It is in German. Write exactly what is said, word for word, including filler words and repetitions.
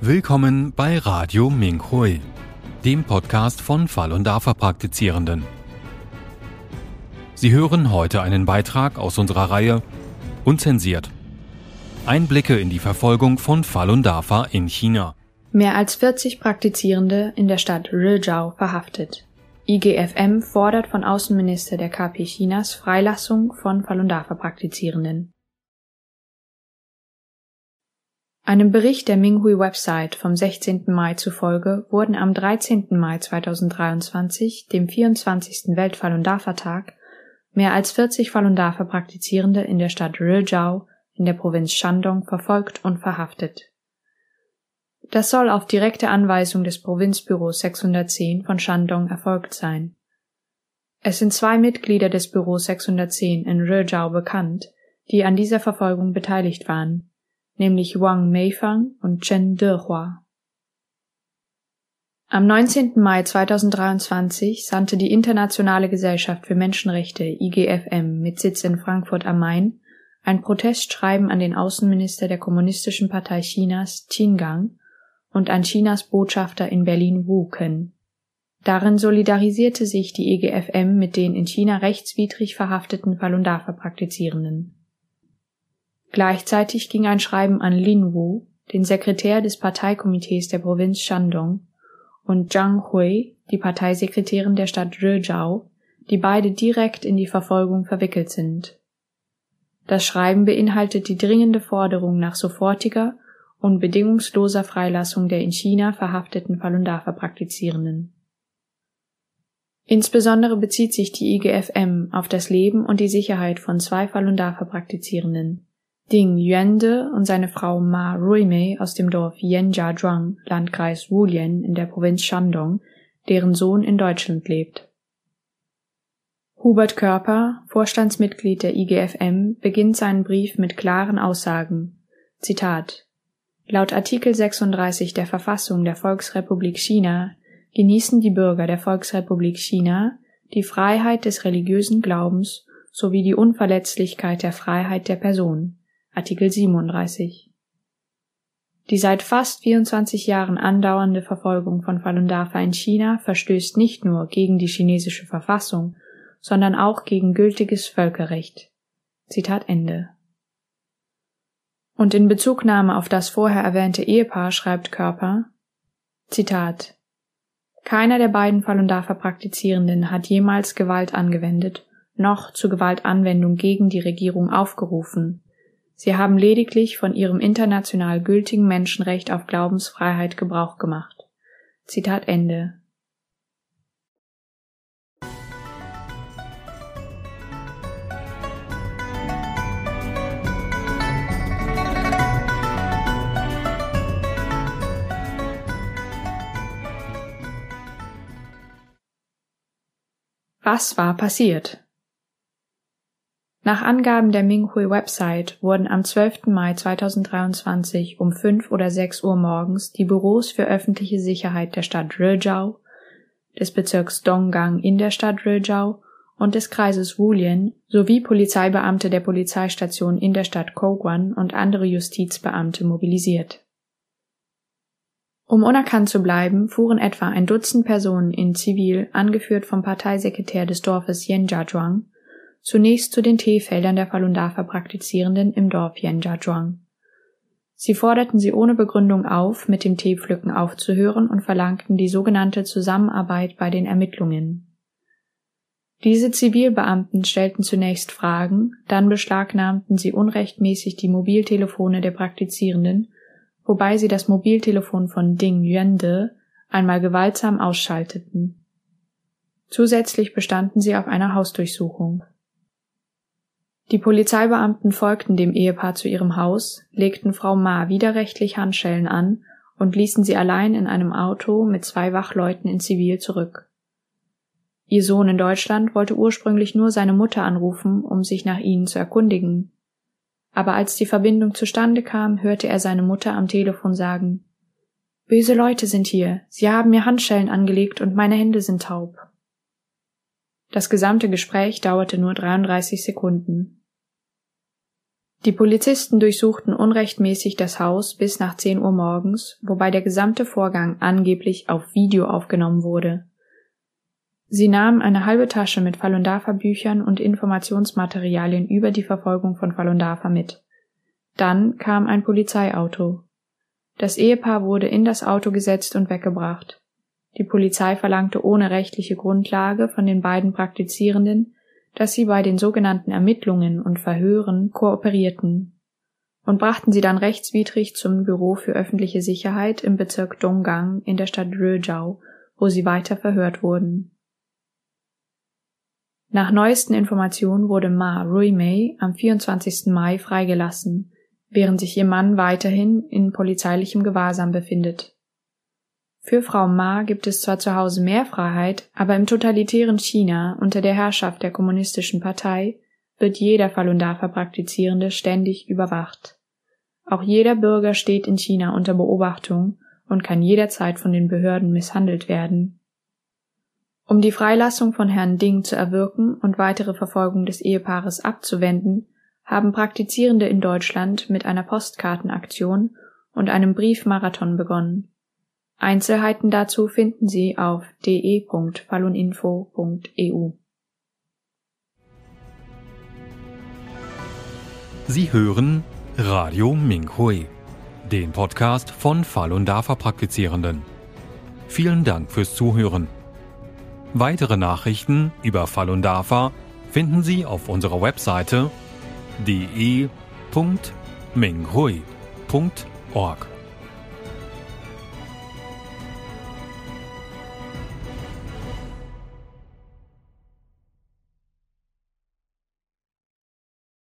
Willkommen bei Radio Minhui, dem Podcast von Fall- und Dafa-Praktizierenden. Sie hören heute einen Beitrag aus unserer Reihe Unzensiert. Einblicke in die Verfolgung von Falun Dafa in China. Mehr als vierzig Praktizierende in der Stadt Rizhao verhaftet. I G F M fordert von Außenminister der K P Chinas Freilassung von Falun Dafa-Praktizierenden. Einem Bericht der Minhui-Website vom sechzehnten Mai zufolge wurden am dreizehnten Mai zweitausenddreiundzwanzig, dem vierundzwanzigsten Welt-Falun Dafa-Tag, mehr als vierzig Falun Dafa-Praktizierende in der Stadt Rizhao in der Provinz Shandong verfolgt und verhaftet. Das soll auf direkte Anweisung des Provinzbüros sechshundertzehn von Shandong erfolgt sein. Es sind zwei Mitglieder des Büros sechshundertzehn in Rizhao bekannt, die an dieser Verfolgung beteiligt waren, nämlich Wang Meifang und Chen Dehua. Am neunzehnten Mai zweitausenddreiundzwanzig sandte die Internationale Gesellschaft für Menschenrechte I G F M mit Sitz in Frankfurt am Main ein Protestschreiben an den Außenminister der Kommunistischen Partei Chinas Qin Gang und an Chinas Botschafter in Berlin Wu Ken. Darin solidarisierte sich die I G F M mit den in China rechtswidrig verhafteten Falun Dafa-Praktizierenden. Gleichzeitig ging ein Schreiben an Lin Wu, den Sekretär des Parteikomitees der Provinz Shandong, und Zhang Hui, die Parteisekretärin der Stadt Rizhao, die beide direkt in die Verfolgung verwickelt sind. Das Schreiben beinhaltet die dringende Forderung nach sofortiger und bedingungsloser Freilassung der in China verhafteten Falun Dafa-Praktizierenden. Insbesondere bezieht sich die I G F M auf das Leben und die Sicherheit von zwei Falun Dafa-Praktizierenden, Ding Yuande und seine Frau Ma Ruimei aus dem Dorf Yanjiazhuang, Landkreis Wulien in der Provinz Shandong, deren Sohn in Deutschland lebt. Hubert Körper, Vorstandsmitglied der I G F M, beginnt seinen Brief mit klaren Aussagen. Zitat: Laut Artikel sechsunddreißig der Verfassung der Volksrepublik China genießen die Bürger der Volksrepublik China die Freiheit des religiösen Glaubens sowie die Unverletzlichkeit der Freiheit der Person. Artikel siebenunddreißig. Die seit fast vierundzwanzig Jahren andauernde Verfolgung von Falun Dafa in China verstößt nicht nur gegen die chinesische Verfassung, sondern auch gegen gültiges Völkerrecht. Zitat Ende. Und in Bezugnahme auf das vorher erwähnte Ehepaar schreibt Körper, Zitat: Keiner der beiden Falun Dafa-Praktizierenden hat jemals Gewalt angewendet, noch zur Gewaltanwendung gegen die Regierung aufgerufen. Sie haben lediglich von ihrem international gültigen Menschenrecht auf Glaubensfreiheit Gebrauch gemacht. Zitat Ende. Was war passiert? Nach Angaben der Minhui-Website wurden am zwölften Mai zweitausenddreiundzwanzig um fünf oder sechs Uhr morgens die Büros für öffentliche Sicherheit der Stadt Rizhao, des Bezirks Donggang in der Stadt Rizhao und des Kreises Wulien sowie Polizeibeamte der Polizeistation in der Stadt Kouguan und andere Justizbeamte mobilisiert. Um unerkannt zu bleiben, fuhren etwa ein Dutzend Personen in Zivil, angeführt vom Parteisekretär des Dorfes Yanjiazhuang, zunächst zu den Teefeldern der Falun Dafa-Praktizierenden im Dorf Yanjiazhuang. Sie forderten sie ohne Begründung auf, mit dem Teepflücken aufzuhören und verlangten die sogenannte Zusammenarbeit bei den Ermittlungen. Diese Zivilbeamten stellten zunächst Fragen, dann beschlagnahmten sie unrechtmäßig die Mobiltelefone der Praktizierenden, wobei sie das Mobiltelefon von Ding Yuande einmal gewaltsam ausschalteten. Zusätzlich bestanden sie auf einer Hausdurchsuchung. Die Polizeibeamten folgten dem Ehepaar zu ihrem Haus, legten Frau Ma widerrechtlich Handschellen an und ließen sie allein in einem Auto mit zwei Wachleuten in Zivil zurück. Ihr Sohn in Deutschland wollte ursprünglich nur seine Mutter anrufen, um sich nach ihnen zu erkundigen. Aber als die Verbindung zustande kam, hörte er seine Mutter am Telefon sagen: »Böse Leute sind hier, sie haben mir Handschellen angelegt und meine Hände sind taub.« Das gesamte Gespräch dauerte nur dreiunddreißig Sekunden. Die Polizisten durchsuchten unrechtmäßig das Haus bis nach zehn Uhr morgens, wobei der gesamte Vorgang angeblich auf Video aufgenommen wurde. Sie nahmen eine halbe Tasche mit Falun Dafa Büchern und Informationsmaterialien über die Verfolgung von Falun Dafa mit. Dann kam ein Polizeiauto. Das Ehepaar wurde in das Auto gesetzt und weggebracht. Die Polizei verlangte ohne rechtliche Grundlage von den beiden Praktizierenden, dass sie bei den sogenannten Ermittlungen und Verhören kooperierten, und brachten sie dann rechtswidrig zum Büro für öffentliche Sicherheit im Bezirk Donggang in der Stadt Röjiao, wo sie weiter verhört wurden. Nach neuesten Informationen wurde Ma Ruimei am vierundzwanzigsten Mai freigelassen, während sich ihr Mann weiterhin in polizeilichem Gewahrsam befindet. Für Frau Ma gibt es zwar zu Hause mehr Freiheit, aber im totalitären China unter der Herrschaft der Kommunistischen Partei wird jeder Falun Dafa Praktizierende ständig überwacht. Auch jeder Bürger steht in China unter Beobachtung und kann jederzeit von den Behörden misshandelt werden. Um die Freilassung von Herrn Ding zu erwirken und weitere Verfolgung des Ehepaares abzuwenden, haben Praktizierende in Deutschland mit einer Postkartenaktion und einem Briefmarathon begonnen. Einzelheiten dazu finden Sie auf d e punkt faluninfo punkt e u. Sie hören Radio Minghui, den Podcast von Falun Dafa Praktizierenden. Vielen Dank fürs Zuhören. Weitere Nachrichten über Falun Dafa finden Sie auf unserer Webseite d e punkt minghui punkt org.